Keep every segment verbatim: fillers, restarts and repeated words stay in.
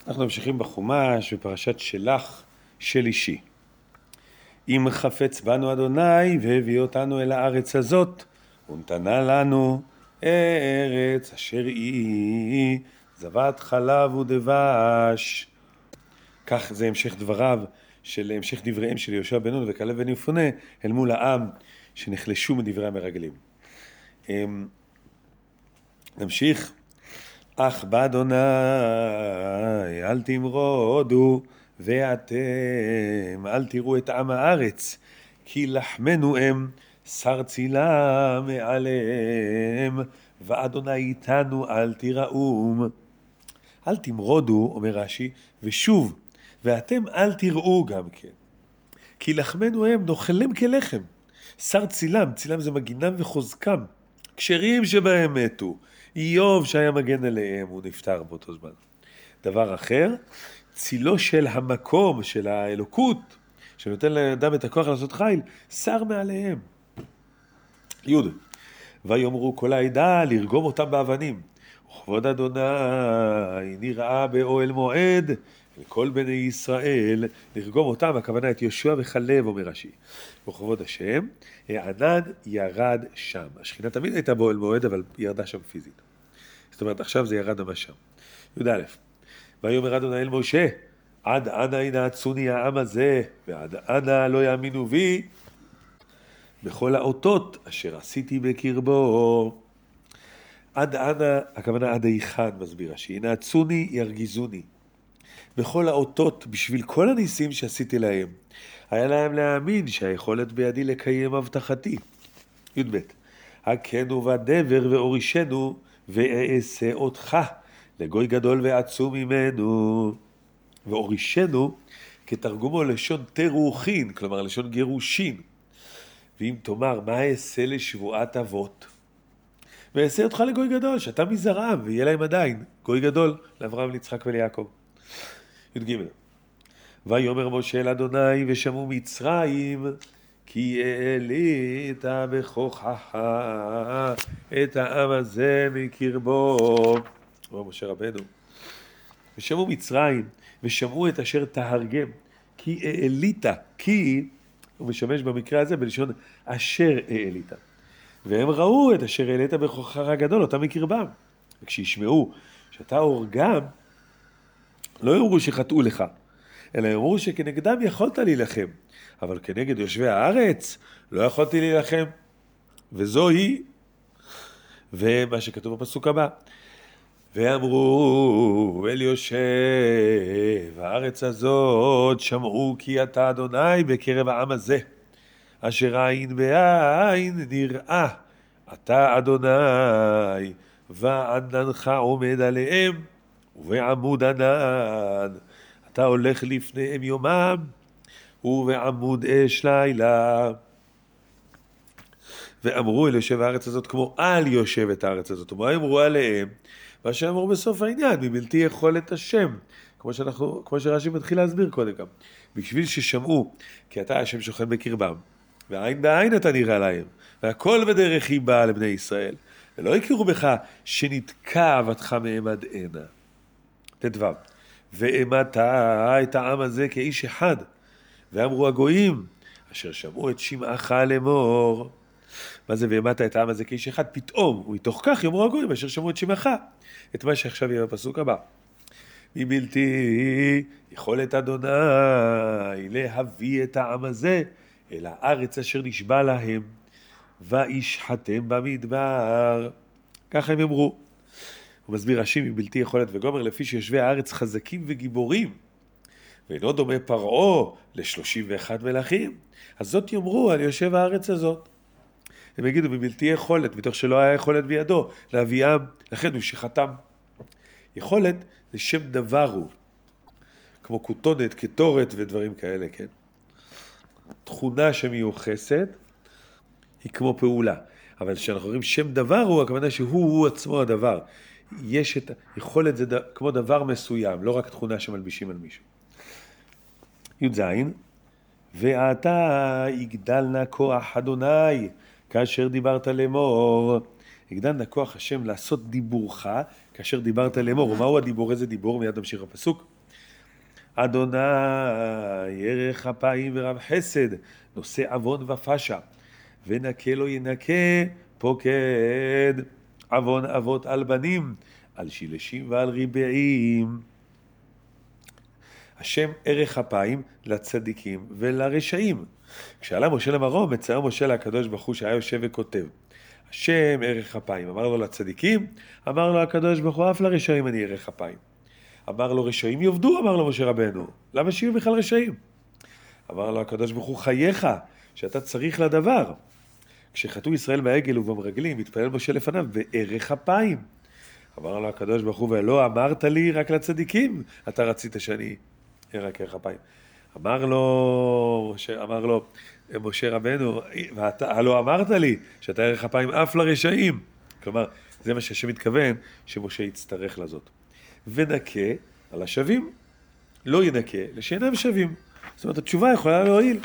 אנחנו ממשיכים בחומש בפרשת שלח של אישי. אם חפץ בנו אדוני והביא אותנו אל הארץ הזאת, ונתנה לנו ארץ אשר היא זבת חלב ודבש. כך זה המשך דבריו של המשך דבריהם של יהושע בן נון וכלב בן יפונה אל מול העם שנחלשו מדברי המרגלים. נמשיך. אך באדוני אל תמרודו ואתם אל תראו את עם הארץ, כי לחמנו הם שר צילה מעליהם, ואדוני איתנו אל תיראום. אל תמרודו, אומר רש"י, ושוב, ואתם אל תראו גם כן, כי לחמנו הם נאכלם כלחם, שר צילם, צילם זה מגינם וחוזקם, כשרים שבהם מתו, איוב שהיה מגן עליהם, הוא נפטר באותו זמן. דבר אחר, צילו של המקום, של האלוקות, שנותן לאדם את הכוח לעשות חיל, שר מעליהם. יוד, ויאמרו כל העדה לרגום אותם באבנים, וכבוד אדוני נראה באוהל מועד, לכל בני ישראל לרגום אותם, הכוונה את יהושע וכלב, אומר רש"י. וכבוד השם, הענן ירד שם. השכינה תמיד הייתה באוהל מועד, אבל ירדה שם פיזית. זאת אומרת, עכשיו זה ירד ממש שם. י"א, ויאמר אדוני אל משה, עד אנה ינעצוני העם הזה, ועד אנה לא יאמינו בי, בכל האותות אשר עשיתי בקרבו. עד אנה, הכוונה עד היכן, מסביר רש"י, ינעצוני ירגיזוני. בכל האותות, בשביל כל הניסים שעשיתי להם, היה להם להאמין שהיכולת בידי לקיים הבטחתי. י"ב, הכנו בדבר ואורישנו ואעשה אותך לגוי גדול ועצום ממנו. ואורישנו כתרגומו לשון תרוחין, כלומר לשון גירושין. ואם תאמר מה אעשה לשבועת אבות, ואעשה אותך לגוי גדול, שאתה מזרעם ויהיה להם עדיין גוי גדול לאברהם ליצחק וליעקב. י"ג, ויאמר משה אל אדוני ושמעו מצרים, כי העלית בכוחך את העם הזה מקרבו. אומר משה רבנו, ושמעו מצרים ושמעו את אשר תהרגם, כי העלית, כי הוא משמש במקרה הזה בלשון אשר העלית, והם ראו את אשר העלית בכוחך הגדול אותם מקרבם, וכשישמעו שאתה הורגם, לא יאמרו שחטאו לך, אלא יאמרו שכנגדם יכולת להילחם, אבל כנגד יושבי הארץ לא יכולתי להילחם. וזוהי, ומה שכתוב בפסוק הבא, ואמרו אל יושב הארץ הזאת, שמעו כי אתה אדוני בקרב העם הזה, אשר עין בעין נראה אתה אדוני, ועננך עומד עליהם, ובעמוד ענן אתה הולך לפניהם יומם, ובעמוד אש לילה. ואמרו אל יושב הארץ הזאת כמו על יושב את הארץ הזאת. ומה אמרו עליהם? מה שאמרו בסוף העניין, מבלתי יכולת השם, כמו שאנחנו, כמו שרש"י מתחיל להסביר קודם גם, בשביל ששמעו כי אתה השם שוכן בקרבם, ועין בעין אתה נראה להם, והכל בדרך היא באה לבני ישראל, ולא יכירו בך שנתקע עבדך מהם עד הנה. תדבר, ואימת את העם הזה כאיש אחד, ואמרו הגויים אשר שמעו את שמעך לאמור. מה זה ואימת את העם הזה כאיש אחד? פתאום, ומתוך כך יאמרו הגויים אשר שמעו את שמעך, את מה שעכשיו יהיה בפסוק הבא. מבלתי יכולת אדוני להביא את העם הזה אל הארץ אשר נשבע להם, וישחטם במדבר. ככה הם אמרו. הוא מסביר רש"י מבלתי יכולת וגומר, לפי שיושבי הארץ חזקים וגיבורים, ואינו דומה פרעה ל-שלושים ואחד מלכים, אז זאת יאמרו על יושב הארץ הזאת. הם יגידו מבלתי יכולת, מתוך שלא היה יכולת בידו להביאם, לכן הוא שחתם. יכולת זה שם דבר הוא, כמו כותונת, כתורת ודברים כאלה, כן? תכונה שמיוחסת היא כמו פעולה, אבל כשאנחנו רואים שם דבר הוא, הכוונה שהוא הוא עצמו הדבר. יש את יכולת זה ד... כמו דבר מסוים, לא רק תכונה שמלבישים על מישהו. י"ז, ואתה יגדלנה כוח אדוני כאשר דיברת לאמור. יגדלנה כוח השם לעשות דיבורך כאשר דיברת לאמור. ומהו הדיבור? איזה דיבור? מיד נמשיך הפסוק. אדוני ירך אפיים ורב חסד, נושא עוון ופשע, ונקה לא ינקה פוקד, עוון אבות על בנים, על שילשים ועל ריבעים. השם ערך אפיים לצדיקים ולרשעים. כשעלה משה למרום, מצייר משה לקדוש ברוך הוא שהיה יושב וכותב. השם ערך אפיים, אמר לו לצדיקים, אמר לו הקדוש ברוך הוא, אף לרשעים אני ערך אפיים. אמר לו רשעים יעבדו, אמר לו משה רבנו, למה שיהיו בכלל רשעים? אמר לו הקדוש ברוך הוא, חייך, שאתה צריך לדבר. כשחטאו ישראל בעגל ובמרגלים, התפלל משה לפניו בערך אפיים. אמר לו הקדוש ברוך הוא, ולא אמרת לי רק לצדיקים, אתה רצית שאני רק ערך אפיים. אמר לו, אמר לו משה רבנו, ואתה לא אמרת לי שאתה ערך אפיים אף לרשעים. כלומר, זה מה שהשם מתכוון, שמשה יצטרך לזאת. ונקה על השווים, לא ינקה לשאינם שווים. זאת אומרת, התשובה יכולה להועיל.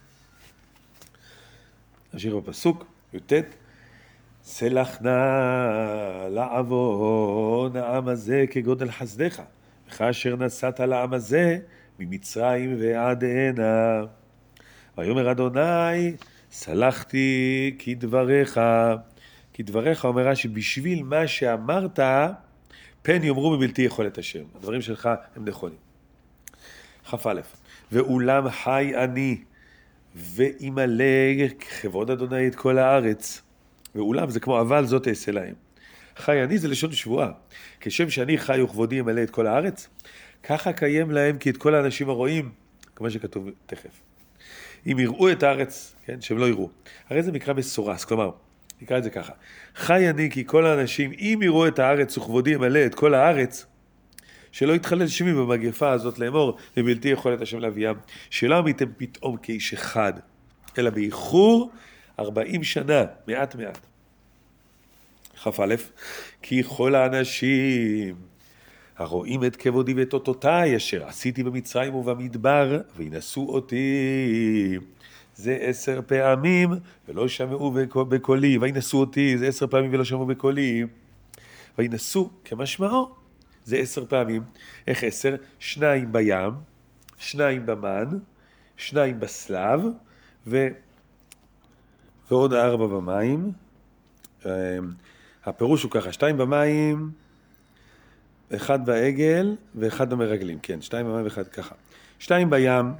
נשאיר בפסוק, י"ט, סלח נא לעוון העם הזה כגודל חסדך, וכאשר נסעת לעם הזה ממצרים ועד הנה. ויאמר אדוני, סלחתי כדבריך. כדבריך אומר רש"י, בשביל מה שאמרת, פן יאמרו מבלתי יכולת השם. הדברים שלך הם נכונים. כ"א, ואולם חי אני, ואימלא כבוד אדוני את כל הארץ. ואולם זה כמו אבל זאת אעשה להם. חי אני זה לשון שבועה. כשם שאני חי וכבודי ימלא את כל הארץ, ככה קיים להם כי את כל האנשים הרואים, כמו שכתוב תכף. אם יראו את הארץ, כן, שהם לא יראו. הרי זה מקרא מסורס, כלומר, נקרא את זה ככה. חי אני כי כל האנשים, אם יראו את הארץ וכבודי ימלא את כל הארץ, שלא יתחלל שמי במגפה הזאת לאמור, ובלתי יכולת השם להביאם, שלא עמיתם פתאום כאיש אחד, אלא באיחור ארבעים שנה, מעט מעט. כ"א, כי כל האנשים הרואים את כבודי ואת אותותיי אשר עשיתי במצרים ובמדבר, וינשאו אותי. זה עשר פעמים ולא שמעו בקולי, וינשאו אותי, זה עשר פעמים ולא שמעו בקולי. וינשאו כמשמעו, זה עשר פעמים. איך עשר? שניים בים, שניים במן, שניים בסלב, ו... ועוד ארבע במים. הפירוש הוא ככה, שתיים במים, אחד בעגל ואחד במרגלים. כן, שתיים במים ואחד ככה. שתיים בים,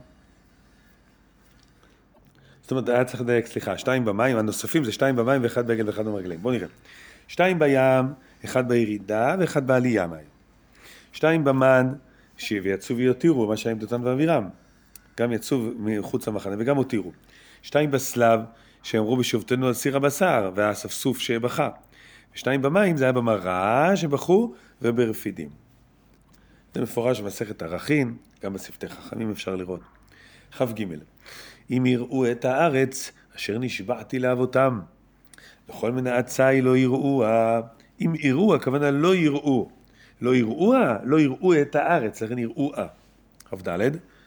זאת אומרת, היה צריך לדייק, סליחה, שתיים במים, הנוספים זה שתיים במים ואחד בעגל ואחד במרגלים. בואו נראה. שתיים בים, אחד בירידה ואחד בעלייה מים. שתיים במן, שיצאו ויותירו, מה שהיה עם דותן ואבירם. גם יצאו מחוץ למחנה וגם הותירו. שתיים בסלב, שאמרו בשובתנו על סיר הבשר, והאספסוף שבכה. ושתיים במים, זה היה במראה שבכו וברפידים. זה מפורש במסכת ערכין, גם בשפתי חכמים אפשר לראות. כ"ג, אם יראו את הארץ אשר נשבעתי לאבותם, וכל מנעצי לא יראוה. אם יראו, הכוונה לא יראו. לא יראוה, לא יראו את הארץ, לכן יראוה. כ"ד,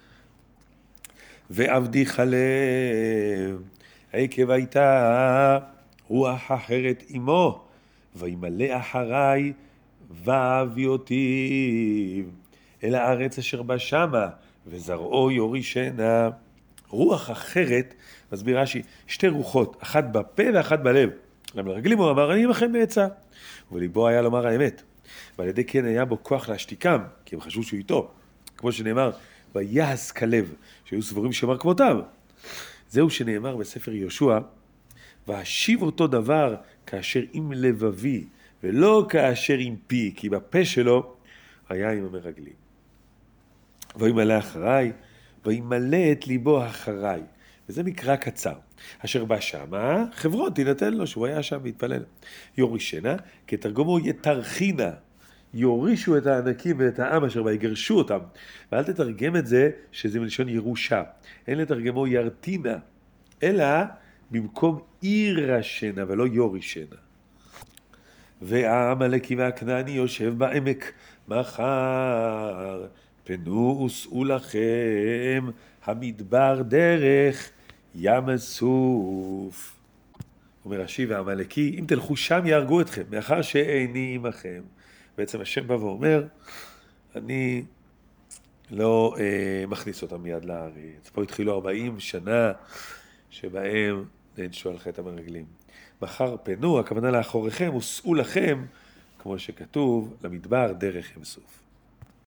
ועבדי חלב, עקב הייתה רוח אחרת עמו, וימלא אחריי ואביא אותי אל הארץ אשר בה שמה, וזרעו יורישנה. רוח אחרת, מסביר רש"י, שתי רוחות, אחת בפה ואחת בלב. למרגלים הוא אמר, אני עמכם בעצה, ובליבו היה לומר האמת, ועל ידי כן היה בו כוח להשתיקם, כי הם חשבו שהוא איתו, כמו שנאמר, ויעש כלב, שהיו סבורים שאמר כמותם. זהו שנאמר בספר יהושע, והשיב אותו דבר כאשר עם לבבי, ולא כאשר עם פי, כי בפה שלו היה עם המרגלים. וימלא אחריי, וימלא את ליבו אחריי. וזה מקרא קצר. אשר בא שמה, חברון תינתן לו, שהוא היה שם והתפלל. יורישנה, כתרגומו יתרחינה. יורישו את הענקים ואת העם אשר ויגרשו אותם. ואל תתרגם את זה שזה מלשון ירושה. אין לתרגמו ירתינה, אלא במקום ירשנה ולא יורישנה. והעמלקי והכנעני יושב בעמק, מחר פנו וסעו לכם המדבר דרך ים הסוף. אומר רש"י, והעמלקי, אם תלכו שם יהרגו אתכם, מאחר שאיני עמכם. בעצם השם בא ואומר, אני לא אה, מכניס אותם מיד לארץ. פה התחילו ארבעים שנה שבהם נענשו על חטא המרגלים. מחר פנו, הכוונה לאחוריכם, וסעו לכם, כמו שכתוב, למדבר דרך ים סוף.